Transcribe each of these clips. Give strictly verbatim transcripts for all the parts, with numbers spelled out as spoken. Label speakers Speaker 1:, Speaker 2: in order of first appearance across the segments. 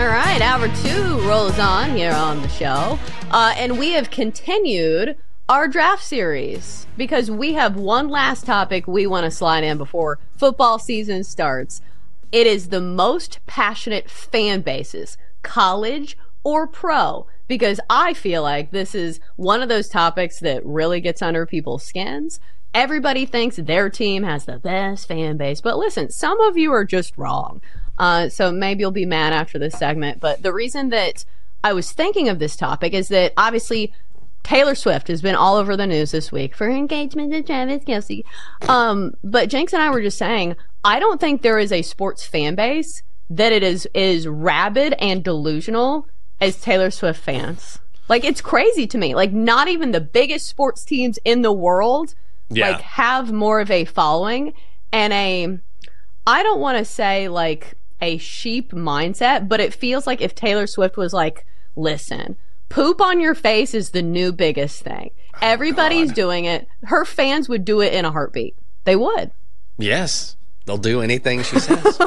Speaker 1: All right, hour two rolls on here on the show. Uh, and we have continued our draft series because we have one last topic we want to slide in before football season starts. It is the most passionate fan bases, college or pro, because I feel like this is one of those topics that really gets under people's skins. Everybody thinks their team has the best fan base, but listen, some of you are just wrong. Uh, so maybe you'll be mad after this segment, but the reason that I was thinking of this topic is that obviously Taylor Swift has been all over the news this week for her engagement to Travis Kelce. Um, but Jenks and I were just saying, I don't think there is a sports fan base that it is is rabid and delusional as Taylor Swift fans. Like, it's crazy to me. Like, not even the biggest sports teams in the world yeah. like have more of a following and a, I don't want to say like a sheep mindset, but it feels like if Taylor Swift was like, listen, poop on your face is the new biggest thing. Oh, Everybody's God. doing it. Her fans would do it in a heartbeat. They would.
Speaker 2: Yes. They'll do anything she says.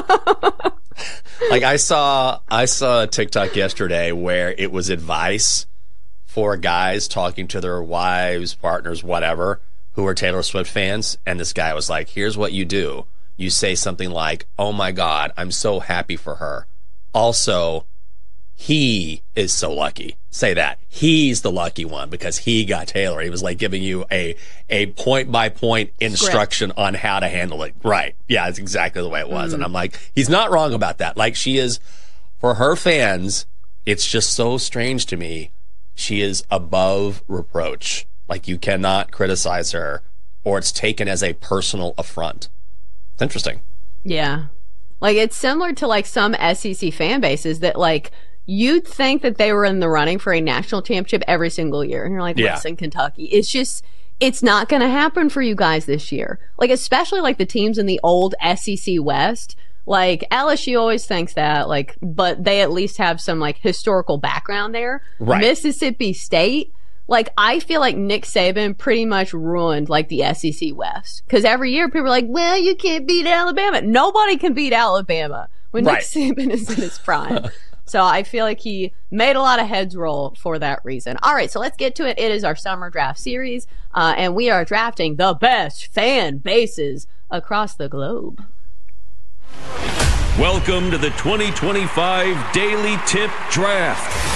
Speaker 2: Like I saw I saw a TikTok yesterday where it was advice for guys talking to their wives, partners, whatever, who are Taylor Swift fans. And this guy was like, here's what you do. You say something like, oh my God, I'm so happy for her. Also, he is so lucky. Say that. He's the lucky one because he got Taylor. He was like giving you a a point-by-point instruction Script. on how to handle it. Right. Yeah, it's exactly the way it was. Mm. And I'm like, he's not wrong about that. Like, she is, for her fans, it's just so strange to me. She is above reproach. Like, you cannot criticize her or it's taken as a personal affront. It's interesting.
Speaker 1: Yeah. Like, it's similar to, like, some S E C fan bases that, like, you'd think that they were in the running for a national championship every single year. And you're like,
Speaker 2: yeah.
Speaker 1: listen, Kentucky, it's just, it's not going to happen for you guys this year. Like, especially, like, the teams in the old S E C West. Like, L S U always thinks that, like, but they at least have some, like, historical background there.
Speaker 2: Right.
Speaker 1: Mississippi State. Like, I feel like Nick Saban pretty much ruined, like, the S E C West. Because every year people are like, well, you can't beat Alabama. Nobody can beat Alabama when right. Nick Saban is in his prime. So I feel like he made a lot of heads roll for that reason. All right, so let's get to it. It is our summer draft series, uh, and we are drafting the best fan bases across the globe.
Speaker 3: Welcome to the twenty twenty-five Daily Tip Draft.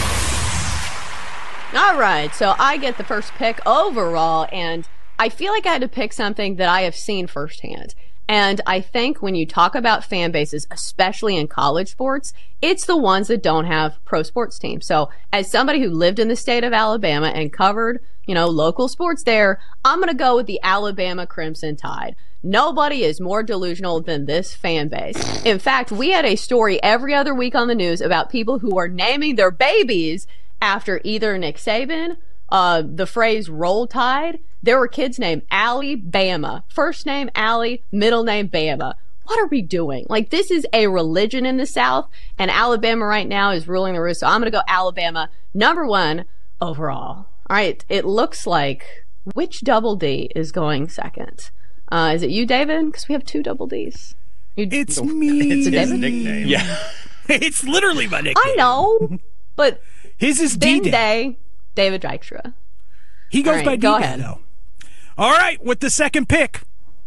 Speaker 1: All right, so I get the first pick overall, and I feel like I had to pick something that I have seen firsthand. And I think when you talk about fan bases, especially in college sports, it's the ones that don't have pro sports teams. So as somebody who lived in the state of Alabama and covered, you know, local sports there, I'm going to go with the Alabama Crimson Tide. Nobody is more delusional than this fan base. In fact, we had a story every other week on the news about people who are naming their babies after either Nick Saban, uh, the phrase Roll Tide. There were kids named Allie Bama. First name Allie, middle name Bama. What are we doing? Like, this is a religion in the South, and Alabama right now is ruling the roost. So I'm going to go Alabama, number one overall. All right, it looks like which double D is going second? Uh, is it you, David? Because we have two double Ds. You,
Speaker 4: it's me.
Speaker 2: It's his
Speaker 1: David?
Speaker 2: nickname. Yeah.
Speaker 4: It's literally my nickname.
Speaker 1: I know, but
Speaker 4: his is
Speaker 1: Ben
Speaker 4: D-Day.
Speaker 1: Day, David Dykstra.
Speaker 4: He goes
Speaker 1: right,
Speaker 4: by
Speaker 1: go
Speaker 4: D-Day,
Speaker 1: ahead.
Speaker 4: though. All right, with the second pick.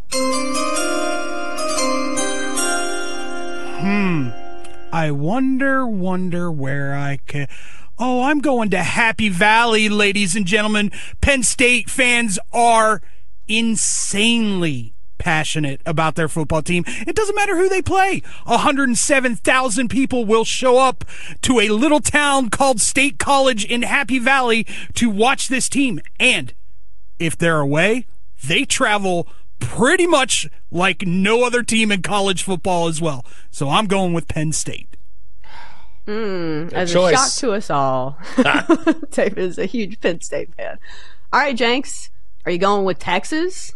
Speaker 4: Hmm. I wonder, wonder where I can... Oh, I'm going to Happy Valley, ladies and gentlemen. Penn State fans are insanely passionate about their football team. It doesn't matter who they play. one hundred seven thousand people will show up to a little town called State College in Happy Valley to watch this team. And if they're away, they travel pretty much like no other team in college football as well. So I'm going with Penn State.
Speaker 1: Mm, as
Speaker 2: choice.
Speaker 1: a shock to us all. David is a huge Penn State fan. All right, Jenks, are you going with Texas?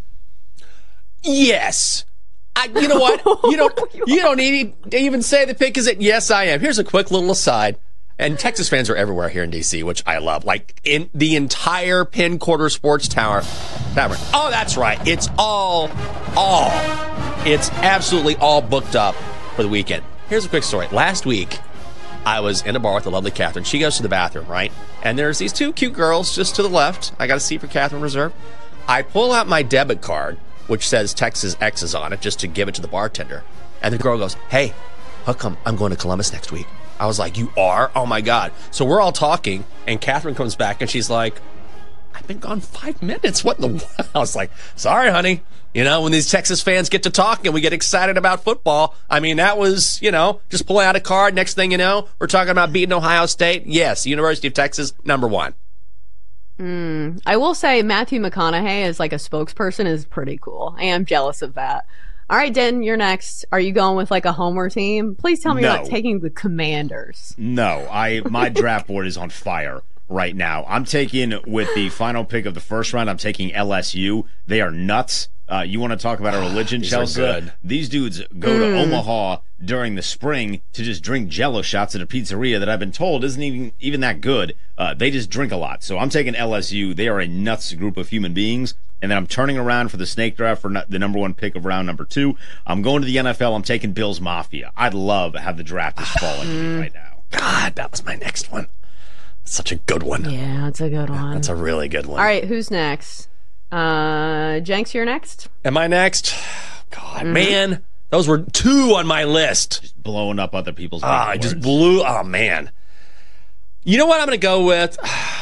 Speaker 2: Yes. I, you know what? You don't. You don't need to even say the pick. Is it? Yes, I am. Here's a quick little aside. And Texas fans are everywhere here in D C, which I love. Like in the entire Penn Quarter Sports Tower. Tavern. Oh, that's right. It's all, all. It's absolutely all booked up for the weekend. Here's a quick story. Last week, I was in a bar with the lovely Catherine. She goes to the bathroom, right? And there's these two cute girls just to the left. I got a seat for Catherine reserved. I pull out my debit card, which says Texas X's on it, just to give it to the bartender. And the girl goes, hey, how come I'm going to Columbus next week? I was like, you are? Oh, my God. So we're all talking, and Catherine comes back, and she's like, I've been gone five minutes. What in the world? I was like, sorry, honey. You know, when these Texas fans get to talk and we get excited about football, I mean, that was, you know, just pulling out a card. Next thing you know, we're talking about beating Ohio State. Yes, University of Texas, number one.
Speaker 1: Mm, I will say Matthew McConaughey as like a spokesperson is pretty cool. I am jealous of that. All right, Den, you're next. Are you going with like a homer team? Please tell me
Speaker 5: No.
Speaker 1: you're not taking the Commanders.
Speaker 5: No, I my draft board is on fire right now. I'm taking, with the final pick of the first round, I'm taking L S U. They are nuts. Uh, you want to talk about a religion,
Speaker 2: These are
Speaker 5: Chelsea?
Speaker 2: good.
Speaker 5: These dudes go to Omaha during the spring to just drink Jello shots at a pizzeria that I've been told isn't even even that good. Uh, they just drink a lot. So I'm taking L S U. They are a nuts group of human beings. And then I'm turning around for the snake draft for no- the number one pick of round number two. I'm going to the N F L. I'm taking Bills Mafia. I'd love how the draft is falling to me right now.
Speaker 2: God, that was my next one. Such a good one.
Speaker 1: Yeah, that's a good one.
Speaker 2: That's a really good one.
Speaker 1: All right, who's next? Uh, Jenks, you're next.
Speaker 2: Am I next? God, man. Those were two on my list.
Speaker 5: Blowing up other people's
Speaker 2: Ah, I
Speaker 5: big
Speaker 2: just
Speaker 5: words.
Speaker 2: blew. Oh, man. You know what I'm going to go with?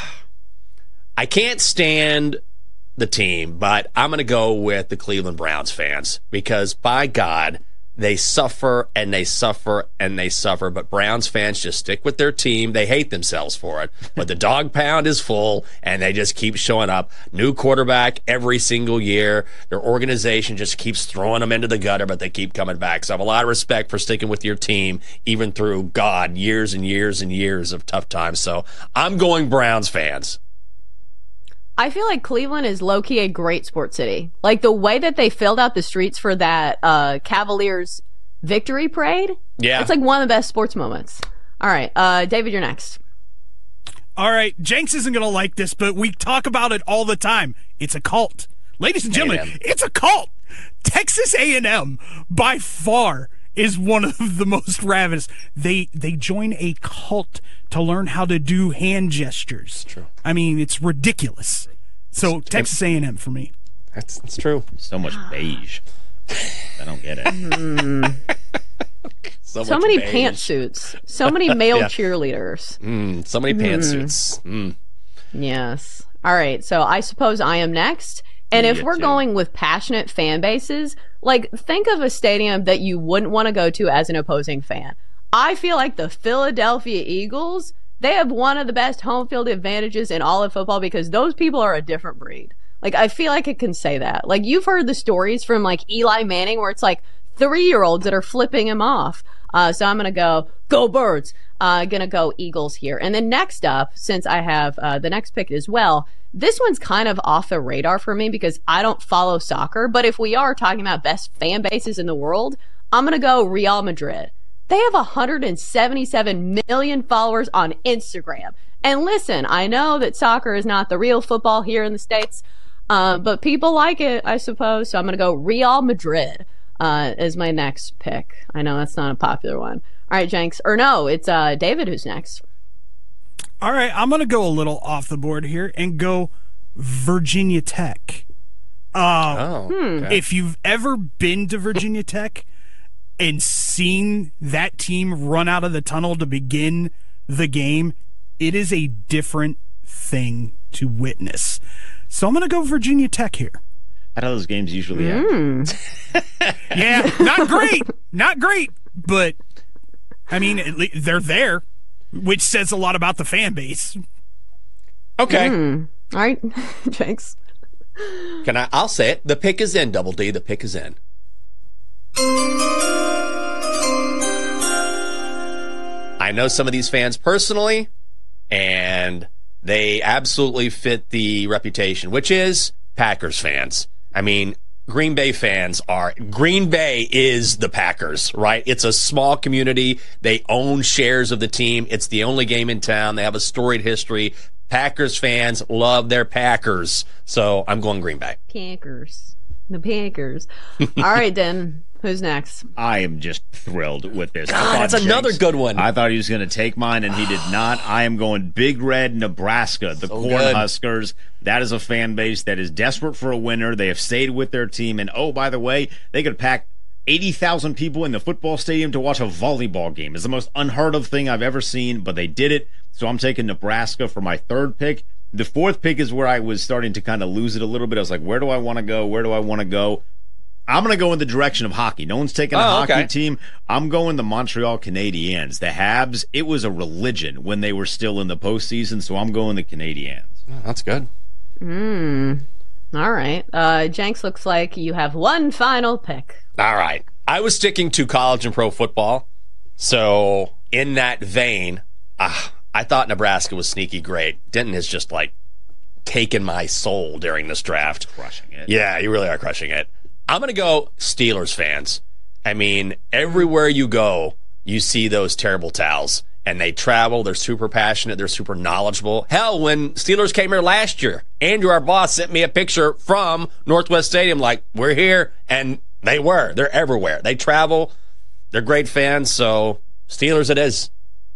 Speaker 2: I can't stand the team, but I'm going to go with the Cleveland Browns fans because, by God, they suffer and they suffer and they suffer. But Browns fans just stick with their team. They hate themselves for it. But the dog pound is full, and they just keep showing up. New quarterback every single year. Their organization just keeps throwing them into the gutter, but they keep coming back. So I have a lot of respect for sticking with your team, even through, God, years and years and years of tough times. So I'm going Browns fans.
Speaker 1: I feel like Cleveland is low-key a great sports city. Like the way that they filled out the streets for that uh, Cavaliers victory parade.
Speaker 2: Yeah.
Speaker 1: It's like one of the best sports moments. All right, uh, David, you're next.
Speaker 4: All right, Jenks isn't going to like this, but we talk about it all the time. It's a cult. Ladies and gentlemen,
Speaker 2: A and M.
Speaker 4: it's a cult. Texas A and M, by far, is one of the most ravenous. They they join a cult to learn how to do hand gestures.
Speaker 2: True.
Speaker 4: I mean, it's ridiculous. So Texas A and M for me.
Speaker 2: That's, that's true.
Speaker 5: So much beige. I don't get it.
Speaker 2: So,
Speaker 1: So
Speaker 2: much
Speaker 1: many
Speaker 2: beige.
Speaker 1: pantsuits. So many male
Speaker 2: Yeah.
Speaker 1: cheerleaders.
Speaker 2: Mm, so many pantsuits. Mm.
Speaker 1: Yes. All right. So I suppose I am next. And
Speaker 5: You
Speaker 1: if
Speaker 5: get
Speaker 1: we're
Speaker 5: to.
Speaker 1: going with passionate fan bases, like think of a stadium that you wouldn't want to go to as an opposing fan. I feel like the Philadelphia Eagles, they have one of the best home field advantages in all of football because those people are a different breed. Like I feel like I can say that. Like you've heard the stories from like Eli Manning where it's like three-year-olds that are flipping him off. Uh, so I'm going to go, go Birds. Uh, going to go Eagles here. And then next up, since I have uh, the next pick as well, this one's kind of off the radar for me because I don't follow soccer. But if we are talking about best fan bases in the world, I'm going to go Real Madrid. They have one hundred seventy-seven million followers on Instagram. And listen, I know that soccer is not the real football here in the States, uh, but people like it, I suppose. So I'm going to go Real Madrid uh, as my next pick. I know that's not a popular one. All right, Jenks. Or no, it's uh, David who's next.
Speaker 4: All right, I'm going to go a little off the board here and go Virginia Tech. Uh,
Speaker 2: Oh. okay.
Speaker 4: If you've ever been to Virginia Tech and seen that team run out of the tunnel to begin the game, it is a different thing to witness. So I'm going to go Virginia Tech here.
Speaker 5: How do those games usually end?
Speaker 4: Yeah, not great. Not great, but I mean, at least they're there, which says a lot about the fan base.
Speaker 2: Okay.
Speaker 1: All right, Jenks.
Speaker 2: Can I? I'll say it. The pick is in, Double D. The pick is in. I know some of these fans personally, and they absolutely fit the reputation, which is Packers fans. I mean, Green Bay fans are, Green Bay is the Packers, right? It's a small community. They own shares of the team. It's the only game in town. They have a storied history. Packers fans love their Packers. So I'm going Green Bay.
Speaker 1: Packers. The Packers. All right, then. Who's next?
Speaker 5: I am just thrilled with this.
Speaker 2: God, that's another good one.
Speaker 5: I thought he was going to take mine, and he did not. I am going Big Red Nebraska, the
Speaker 2: So
Speaker 5: Cornhuskers. That is a fan base that is desperate for a winner. They have stayed with their team. And, oh, by the way, they could pack eighty thousand people in the football stadium to watch a volleyball game. It's the most unheard of thing I've ever seen, but they did it. So I'm taking Nebraska for my third pick. The fourth pick is where I was starting to kind of lose it a little bit. I was like, where do I want to go? Where do I want to go? I'm going to go in the direction of hockey. No one's taking a
Speaker 2: Oh,
Speaker 5: hockey
Speaker 2: okay.
Speaker 5: team. I'm going the Montreal Canadiens. The Habs, it was a religion when they were still in the postseason, so I'm going the Canadiens.
Speaker 2: That's good.
Speaker 1: Hmm. All right. Uh, Jenks, looks like you have one final pick.
Speaker 2: All right. I was sticking to college and pro football. So, in that vein, ah, I thought Nebraska was sneaky great. Denton has just, like, taken my soul during this draft.
Speaker 5: Crushing it.
Speaker 2: Yeah, you really are crushing it. I'm going to go Steelers fans. I mean, everywhere you go, you see those terrible towels. And they travel. They're super passionate. They're super knowledgeable. Hell, when Steelers came here last year, Andrew, our boss, sent me a picture from Northwest Stadium like, we're here. And they were. They're everywhere. They travel. They're great fans. So Steelers it is.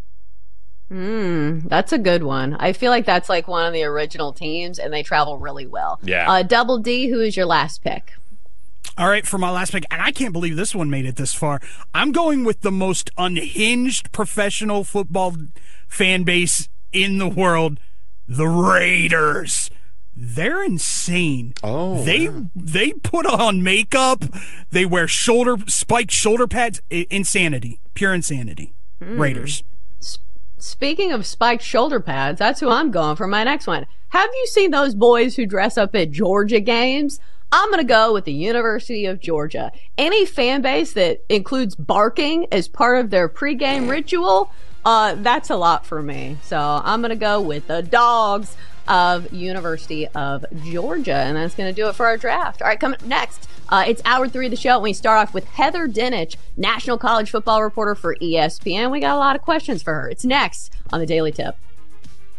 Speaker 1: Hmm, that's a good one. I feel like that's like one of the original teams, and they travel really well.
Speaker 2: Yeah.
Speaker 1: Uh, Double D, who is your last pick?
Speaker 4: All right, for my last pick, and I can't believe this one made it this far. I'm going with the most unhinged professional football fan base in the world, the Raiders. They're insane.
Speaker 2: Oh,
Speaker 4: they
Speaker 2: yeah.
Speaker 4: they put on makeup. They wear shoulder spiked shoulder pads. I- insanity, pure insanity. Raiders.
Speaker 1: Speaking of spiked shoulder pads, that's who I'm going for my next one. Have you seen those boys who dress up at Georgia games? I'm going to go with the University of Georgia. Any fan base that includes barking as part of their pregame ritual, uh, that's a lot for me. So I'm going to go with the Dogs of University of Georgia. And that's going to do it for our draft. All right, coming up next, uh, it's hour three of the show. And we start off with Heather Dinich, national college football reporter for E S P N. We got a lot of questions for her. It's next on the Daily Tip.